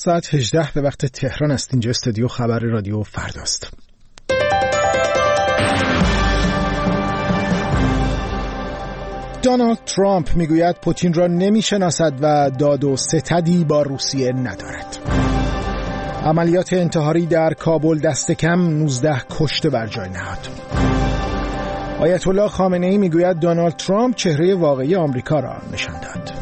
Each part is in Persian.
ساعت 18 به وقت تهران است. اینجا استودیو خبر رادیو فرداست. دونالد ترامپ میگوید پوتین را نمیشناسد و داد و ستدی با روسیه ندارد. عملیات انتحاری در کابل دست کم 19 کشته بر جای نهاد. آیت الله خامنه‌ای میگوید دونالد ترامپ چهره واقعی آمریکا را نشان داد.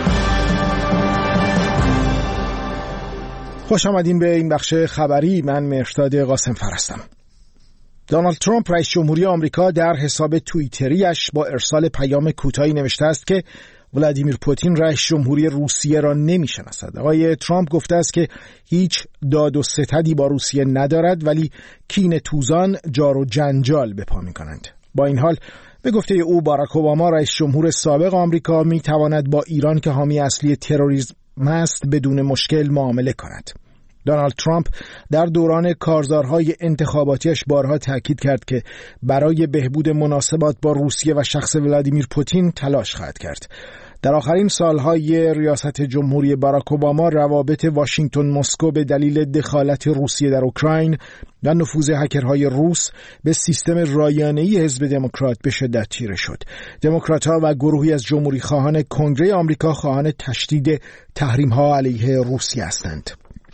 خوش آمدین به این بخش خبری. من مهرداد قاسم هستم. دونالد ترامپ رئیس جمهوری آمریکا در حساب توییتریش با ارسال پیام کوتاهی نوشته است که ولادیمیر پوتین رئیس جمهوری روسیه را نمی‌شناسد. آقای ترامپ گفته است که هیچ داد و ستدی با روسیه ندارد ولی کین توزان جار و جنجال به پا می‌کنند. با این حال به گفته او باراک اوباما رئیس جمهور سابق آمریکا می‌تواند با ایران که حامی اصلی تروریسم است بدون مشکل معامله کند. دونالد ترامپ در دوران کارزارهای انتخاباتیش بارها تاکید کرد که برای بهبود مناسبات با روسیه و شخص ولادیمیر پوتین تلاش خواهد کرد. در آخرین سالهای ریاست جمهوری باراک اوباما روابط واشنگتن مسکو به دلیل دخالت روسیه در اوکراین و نفوذ هکرهای روس به سیستم رایانه‌ای حزب دموکرات به شدت تیره شد. دموکرات‌ها و گروهی از جمهوری خواهان کنگره آمریکا خواهان تشدید تحریم‌ها علیه روسیه هستند.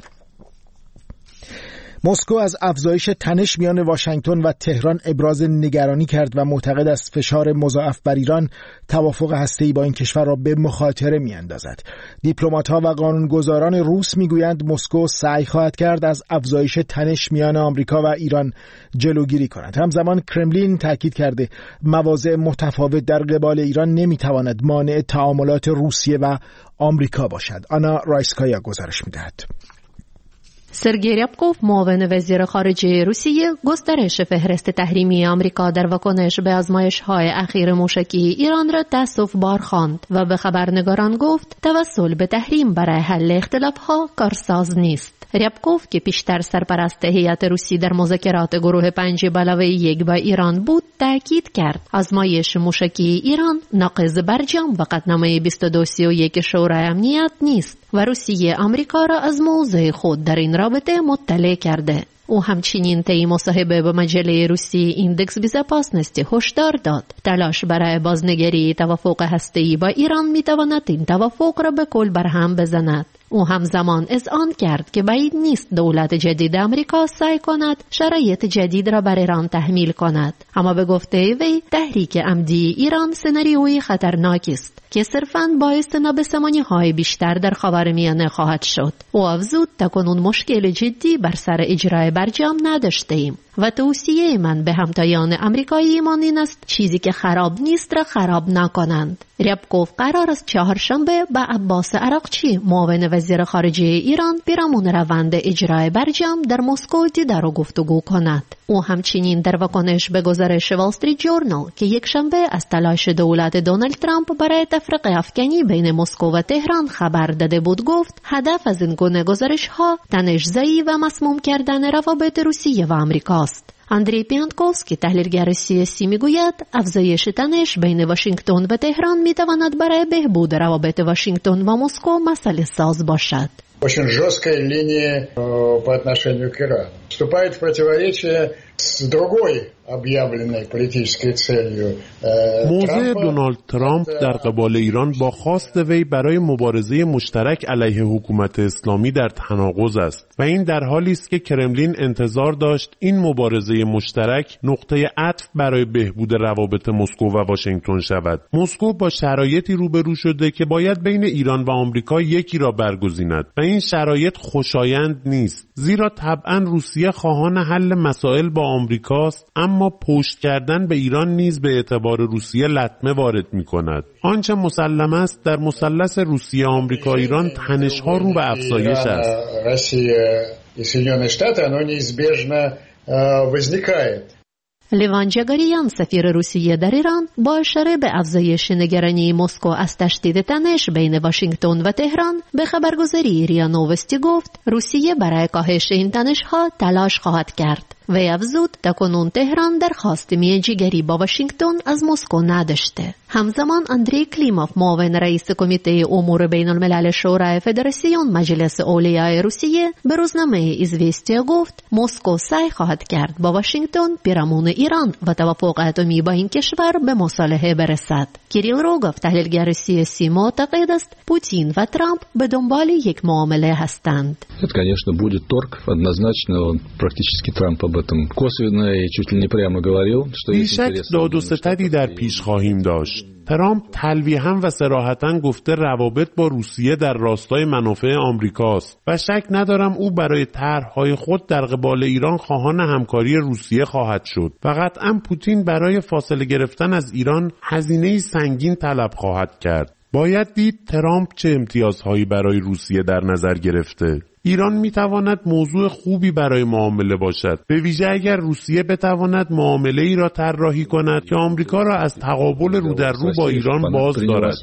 مسکو از افزایش تنش میان واشنگتن و تهران ابراز نگرانی کرد و معتقد است فشار مضاعف بر ایران توافق هسته‌ای با این کشور را به مخاطره می‌اندازد. دیپلمات‌ها و قانونگذاران روس می‌گویند مسکو سعی خواهد کرد از افزایش تنش میان آمریکا و ایران جلوگیری کند. همزمان کرملین تاکید کرده مواضع متفاوت در قبال ایران نمی‌تواند مانع تعاملات روسیه و آمریکا باشد. آنا رایسکایا گزارش می‌دهد. سرگئی ریابکوف معاون وزیر خارجه روسیه گسترش فهرست تحریمی آمریکا در واکنش به آزمایش‌های اخیر موشکی ایران را تأسف‌بار خواند و به خبرنگاران گفت توسل به تحریم برای حل اختلاف‌ها کارساز نیست. ریابکوف که پیشتر سرپرست هیئت روسی در مذاکرات گروه 5+1 با ایران بود تاکید کرد آزمایش موشکی ایران ناقض برجام و قطعنامه 2231 شورای امنیت نیست و روسیه آمریکا را از موضع خود در این رابطه مطلع کرده. او همچنین طی مصاحبه با مجله روسی ایندکس بیزاپاسنستی هشدار داد تلاش برای بازنگری توافق هسته‌ای با ایران می‌تواند این توافق را به کل برهم بزند. او همزمان اذعان کرد که بعید نیست دولت جدید آمریکا سعی کند شرایط جدید را بر ایران تحمیل کند، اما به گفته وی تحریک عمدی ایران سناریویی خطرناک است که صرفاً باعث نابسامانی‌های بیشتر در خاورمیانه خواهد شد. او افزود تاکنون مشکل جدی بر سر اجرای برجام نداشتیم و توصیه من به همتایان آمریکایی ایمان این است چیزی که خراب نیست را خراب نکنند. ریابکوف قرار است چهارشنبه با عباس عراقچی معاون وزیر خارجه ایران پیرامون روند اجرای برجام در مسکو دیدار و گفتگو کند. او همچنین در واکنش به گزارش وال استریت جورنال که یک شنبه از تلاش دولت دونالد ترامپ برای تفرقه افکنی بین مسکو و تهران خبر داده بود گفت هدف از این گونه گزارش‌ها تنش‌زایی و مسموم کردن روابط روسیه و آمریکا است. اندری پیانتکوفسکی تحلیلگر سیاسی میگوید افزایش تنش بین واشنگتن و تهران میتواند برای بهبود روابط واشنگتن و مسکو مسئله ساز باشد. Очень жесткая линия по отношению к Ирану. Вступает в противоречие с другой объявленной политической целью. موضع دونالد ترامپ در قبال ایران با خواست وی برای مبارزه مشترک علیه حکومت اسلامی در تناقض است و این در حالی است که کرملین انتظار داشت این مبارزه مشترک نقطه عطف برای بهبود روابط مسکو و واشنگتن شود. مسکو با شرایطی روبرو شده که باید بین ایران و آمریکا یکی را برگزیند و این شرایط خوشایند نیست، زیرا طبعا روسیه خواهان حل مسائل با آمریکاست، اما پشت کردن به ایران نیز به اعتبار روسیه لطمه وارد می کند. آنچه مسلم است در مثلث روسیه آمریکا ایران تنش‌ها رو به افزایش است. لیوان جگاریان سفیر روسیه در ایران با اشاره به افزایش نگرانی مسکو از تشدید تنش بین واشنگتن و تهران به خبرگزاری ریا نووستی گفت روسیه برای کاهش این تنش‌ها تلاش خواهد کرد. وی افزود تاکنون تهران درخواست میانجیگری با واشنگتن از مسکو نداشته. همزمان اندری کلیموف معاون رئیس کمیته امور بین الملل شورای فدراسیون مجلس اولیای روسیه به روزنامه ایزوستیا گفت مسکو سعی خواهد کرد با واشنگتن پیرامون ایران و توافق اتمی با این کشور به مصالحه برسد. کیریل روگوف تحلیلگر سیاسی معتقد است پوتین و ترامپ به دنبال یک معامله هستند. Это, конечно, будет торг, однозначно, он практически Трамп об этом косвенно и чуть ли не прямо говорил, что есть интерес. داد و ستدی در پیش خواهیم داشت. ترامپ تلویحاً و صراحتاً گفته روابط با روسیه در راستای منافع آمریکاست و شک ندارم او برای طرح‌های خود در قبال ایران خواهان همکاری روسیه خواهد شد و قطعاً پوتین برای فاصله گرفتن از ایران هزینه‌ای سنگین طلب خواهد کرد. باید دید ترامپ چه امتیازهایی برای روسیه در نظر گرفته. ایران میتواند موضوع خوبی برای معامله باشد، به ویژه اگر روسیه بتواند معامله ای را طراحی کند که آمریکا را از تقابل رو در رو با ایران باز دارد.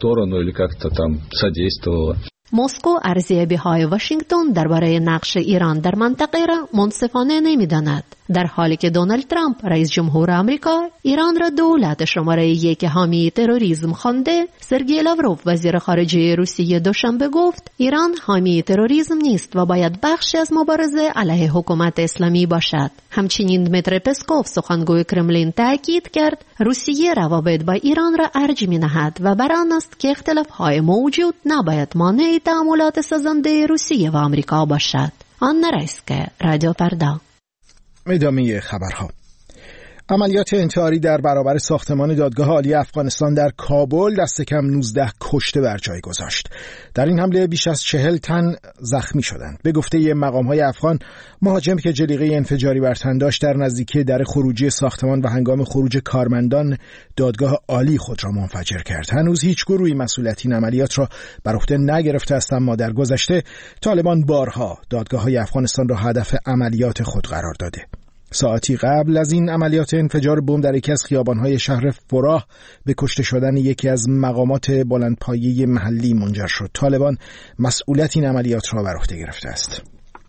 مسکو ارزیابی‌های واشنگتن درباره نقش ایران در منطقه را منصفانه نمی‌داند، در حالی که دونالد ترامپ رئیس جمهور آمریکا ایران را دولت شماره 1 حامی تروریسم خوانده. سرگئی لاوروف وزیر خارجه روسیه دوشنبه گفت ایران حامی تروریسم نیست و باید بخشی از مبارزه علیه حکومت اسلامی باشد. همچنین دمیتری پسکوف سخنگوی کرملین تاکید کرد روسیه روابط با ایران را ارج می‌نهد و بر آن است که اختلاف‌های موجود نباید مانع تعاملات سازنده روسیه و آمریکا باشد. آن رایسکه، رادیو فردا. ادامه خبرها. عملیات انتحاری در برابر ساختمان دادگاه عالی افغانستان در کابل دست کم 19 کشته بر جای گذاشت. در این حمله بیش از 40 تن زخمی شدند. به گفته مقام‌های افغان، مهاجم که جلیقه انفجاری بر تن داشت در نزدیکی در خروجی ساختمان و هنگام خروج کارمندان دادگاه عالی خود را منفجر کرد. هنوز هیچ گروهی مسئولیت این عملیات را بر عهده نگرفته است، اما در گذشته طالبان بارها دادگاه‌های افغانستان را هدف عملیات خود قرار داده. ساعتی قبل از این عملیات انفجار بمب در یکی از خیابان‌های شهر فراه به کشته شدن یکی از مقامات بلندپایه محلی منجر شد. طالبان مسئولیت این عملیات را بر عهده گرفته است.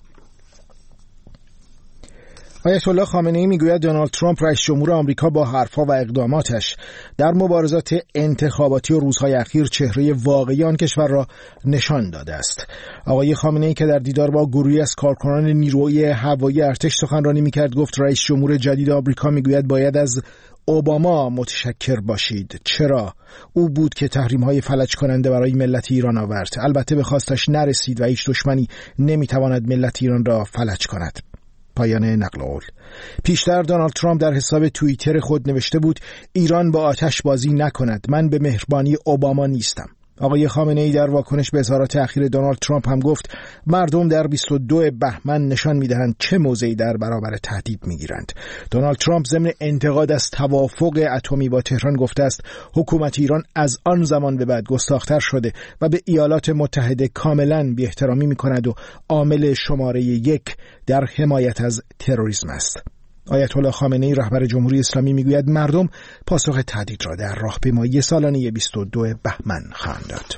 آیت الله خامنه‌ای میگوید دونالد ترامپ رئیس جمهور آمریکا با حرفها و اقداماتش در مبارزات انتخاباتی و روزهای اخیر چهره واقعی آن کشور را نشان داده است. آقای خامنه‌ای که در دیدار با گروهی از کارکنان نیروی هوایی ارتش سخنرانی میکرد گفت رئیس جمهور جدید آمریکا میگوید باید از اوباما متشکر باشید. چرا؟ او بود که تحریم‌های فلج کننده برای ملت ایران آورد. البته به خواستش نرسید و هیچ دشمنی نمیتواند ملت ایران را فلج کند. پایان نقل قول. پیشتر دونالد ترامپ در حساب توییتر خود نوشته بود ایران با آتش بازی نکند، من به مهربانی اوباما نیستم. آقای خامنه‌ای در واکنش به اظهارات اخیر دونالد ترامپ هم گفت مردم در 22 بهمن نشان می‌دهند چه موضعی در برابر تهدید می‌گیرند. دونالد ترامپ ضمن انتقاد از توافق اتمی با تهران گفته است حکومت ایران از آن زمان به بعد گستاخ‌تر شده و به ایالات متحده کاملاً بی‌احترامی می‌کند و عامل شماره 1 در حمایت از تروریسم است. آیت الله خامنه‌ای رهبر جمهوری اسلامی میگوید مردم پاسخ تهدید را در راهپیمایی سالانه 22 بهمن خواهند داد.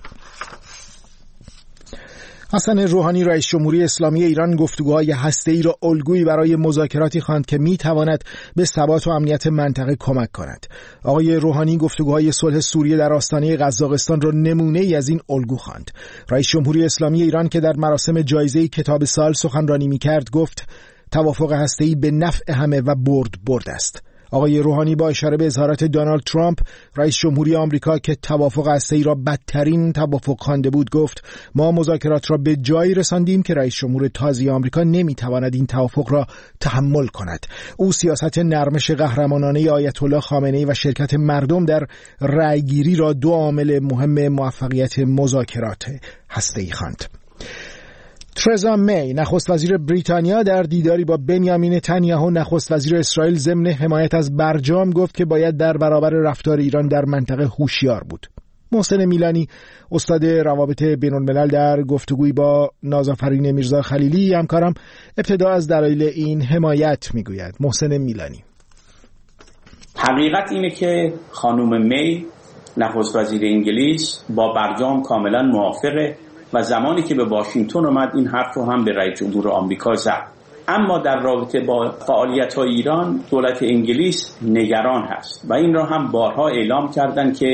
حسن روحانی رئیس جمهوری اسلامی ایران گفتگوهای هسته‌ای را الگویی برای مذاکراتی خواند که میتواند به ثبات و امنیت منطقه کمک کند. آقای روحانی گفتگوهای صلح سوریه در آستانه قزاقستان را نمونه‌ای از این الگو خواند. رئیس جمهوری اسلامی ایران که در مراسم جایزه کتاب سال سخنرانی میکرد گفت توافق هسته‌ای به نفع همه و برد است. آقای روحانی با اشاره به اظهارات دونالد ترامپ رئیس جمهوری آمریکا که توافق هسته‌ای را بدترین توافق خوانده بود گفت ما مذاکرات را به جایی رساندیم که رئیس جمهور تازی آمریکا نمیتواند این توافق را تحمل کند. او سیاست نرمش قهرمانانه آیت الله خامنه‌ای و شرکت مردم در رأیگیری را دو عامل مهم موفقیت مذاکرات هسته‌ای خواند. ترزا می نخست وزیر بریتانیا در دیداری با بنیامین نتانیاهو نخست وزیر اسرائیل ضمن حمایت از برجام گفت که باید در برابر رفتار ایران در منطقه هوشیار بود. محسن میلانی استاد روابط بین الملل در گفتگویی با نازآفرین میرزا خلیلی همکارم ابتدا از دلایل این حمایت میگوید. محسن میلانی: حقیقت اینه که خانم می نخست وزیر انگلیس با برجام کاملا موافقه و زمانی که به واشنگتن اومد این حرف رو هم به رئیس جمهور آمریکا زد. اما در رابطه با فعالیت‌های ایران دولت انگلیس نگران هست و این را هم بارها اعلام کردن که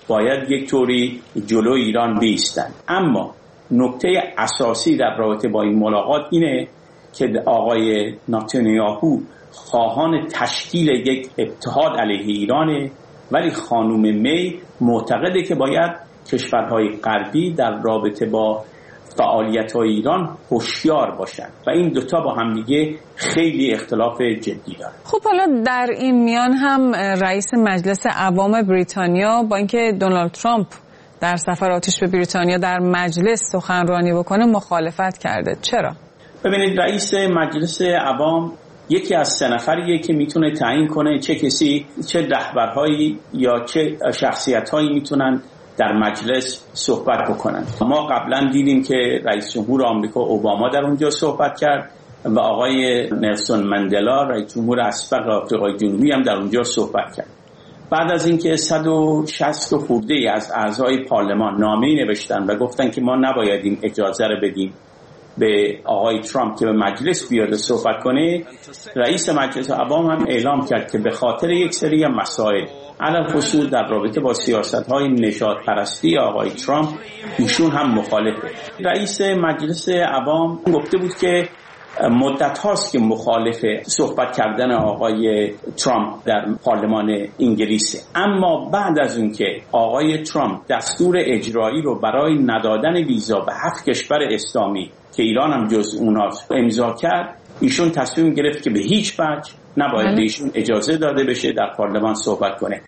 باید یک طوری جلو ایران بیستن. اما نکته اساسی در رابطه با این ملاقات اینه که آقای نتانیاهو خواهان تشکیل یک اتحاد علیه ایرانه، ولی خانم می معتقده که باید کشورهای غربی در رابطه با فعالیت‌های ایران هوشیار باشند و این دوتا با هم دیگه خیلی اختلاف جدی داره. خب حالا در این میان هم رئیس مجلس عوام بریتانیا با اینکه دونالد ترامپ در سفر آتش به بریتانیا در مجلس سخنرانی بکنه مخالفت کرده. چرا؟ ببینید، رئیس مجلس عوام یکی از 3 نفریه که میتونه تعیین کنه چه رهبرهایی یا چه شخصیت‌هایی میتونن در مجلس صحبت بکنن. ما قبلا دیدیم که رئیس جمهور آمریکا اوباما در اونجا صحبت کرد و آقای نلسون مندلا رئیس جمهور اسبق آفریقای جنوبی هم در اونجا صحبت کرد. بعد از اینکه 160 خورده از اعضای پارلمان نامه‌ای نوشتن و گفتن که ما نباید این اجازه رو بدیم به آقای ترامپ که به مجلس بیاد صحبت کنه، رئیس مجلس عوام هم اعلام کرد که به خاطر یک سری مسائل علل خصوص در رابطه با سیاست‌های نژادپرستی آقای ترامپ ایشون هم مخالفه. رئیس مجلس عوام گفته بود که مدت هاست که مخالف صحبت کردن آقای ترامپ در پارلمان انگلیسه، اما بعد از اون که آقای ترامپ دستور اجرایی رو برای ندادن ویزا به 7 کشور اسلامی که ایران هم جز اوناست امضا کرد، ایشون تصمیم گرفت که به هیچ وجه نباید به ایشون اجازه داده بشه در پارلمان صحبت کنه.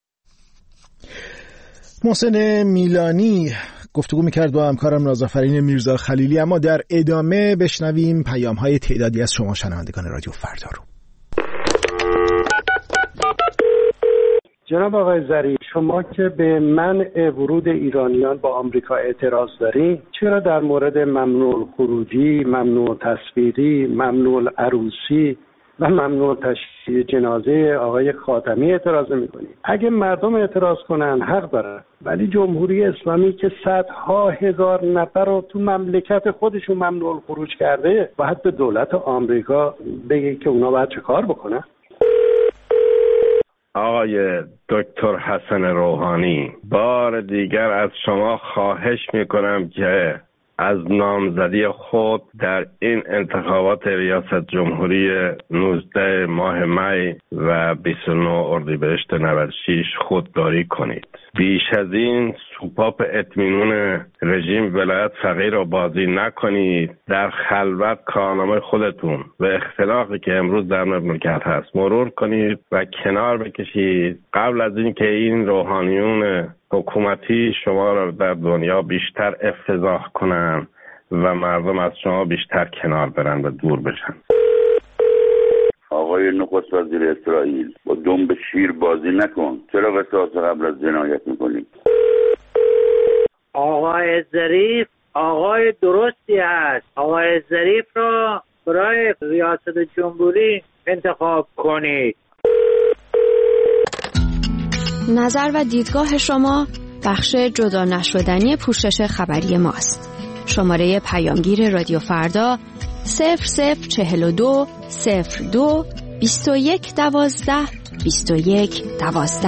محسن میلانی گفتگو میکرد با همکارم نازافرین میرزا خلیلی، اما در ادامه بشنویم پیام‌های تعدادی از شما شنوندگان رادیو فردا رو. جناب آقای ظریف، شما که به منع ورود ایرانیان با آمریکا اعتراض دارید، چرا در مورد ممنوع خروجی، ممنوع تصویری، ممنوع عروسی و ممنوع تشییع جنازه آقای خاتمی اعتراض نمی‌کنید؟ اگه مردم اعتراض کنن حق دارن، ولی جمهوری اسلامی که صدها هزار نفر رو تو مملکت خودشون ممنوع خروج کرده، باید به دولت آمریکا بگه که اونا باید چه کار بکنن؟ آقای دکتر حسن روحانی، بار دیگر از شما خواهش میکنم که از نامزدی خود در این انتخابات ریاست جمهوری 19 ماه می و 29 اردیبهشت 96 خودداری کنید. بیش از این سوپاپ اطمینان رژیم ولایت فقیه را بازی نکنید. در خلوت کارنامه خودتون و اختلافی که امروز در مملکت هست مرور کنید و کنار بکشید قبل از اینکه این روحانیون حکومتی شما را در دنیا بیشتر افتضاح کنن و مردم از شما بیشتر کنار برن و دور بشن. آقای نخست وزیر اسرائیل، با دنب شیر بازی نکن. چرا قصاص قبل از جنایت میکنی؟ آقای ظریف آقای درستی هست. آقای ظریف را برای ریاست جمهوری انتخاب کنید. نظر و دیدگاه شما بخش جدا نشدنی پوشش خبری ماست. شماره پیامگیر رادیو فردا 0042 02 21 12 21 12.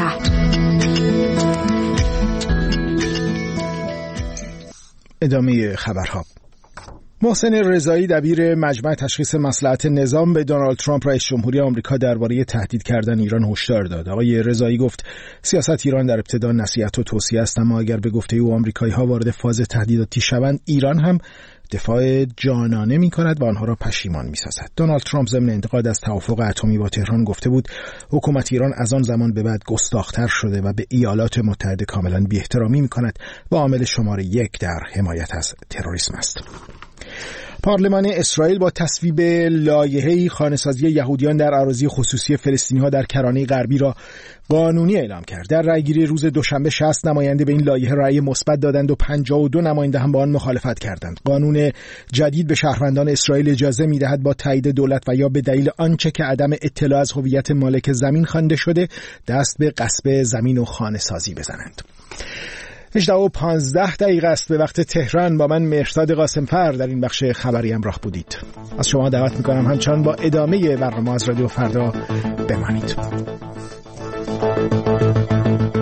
ادامه خبرها. محسن رضایی دبیر مجمع تشخیص مصلحت نظام به دونالد ترامپ رئیس جمهوری آمریکا درباره تهدید کردن ایران هشدار داد. آقای رضایی گفت سیاست ایران در ابتدا نصیحت و توصیه است، اما اگر به گفته او آمریکایی‌ها وارد فاز تهدیداتی شوند، ایران هم دفاع جانانه می‌کند و آنها را پشیمان می‌سازد. دونالد ترامپ ضمن انتقاد از توافق اتمی با تهران گفته بود حکومت ایران از آن زمان به بعد گستاخ‌تر شده و به ایالات متحده کاملاً بی‌احترامی می‌کند و عامل شماره 1 در حمایت از تروریسم است. پارلمان اسرائیل با تصویب لایحه‌ای خانه‌سازی یهودیان در اراضی خصوصی فلسطینی‌ها در کرانه غربی را قانونی اعلام کرد. در رأیگیری روز دوشنبه 60 نماینده به این لایحه رأی مثبت دادند و 52 نماینده هم با آن مخالفت کردند. قانون جدید به شهروندان اسرائیل اجازه می‌دهد با تایید دولت و یا به دلیل آنچه که عدم اطلاع از هویت مالک زمین خوانده شده دست به غصب زمین و خانه‌سازی بزنند. 18:15 است به وقت تهران. با من مهرزاد قاسمفر در این بخش خبری همراه بودید. از شما دعوت می‌کنم همچنان با ادامه برنامه از رادیو فردا بمانید.